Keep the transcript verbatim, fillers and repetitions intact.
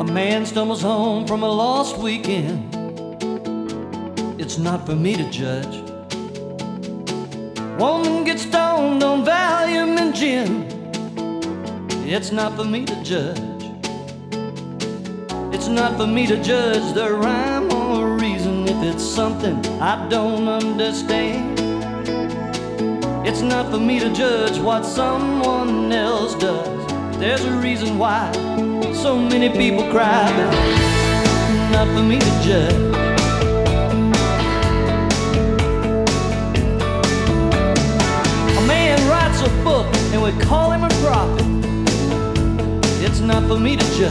man stumbles home from a lost weekend. It's not for me to judge. Woman gets stoned on Valium and gin. It's not for me to judge. It's not for me to judge the rhyme or reason if it's something I don't understand. It's not for me to judge what someone else does. There's a reason why so many people cry, but not for me to judge. A man writes a book and we call him a prophet. It's not for me to judge.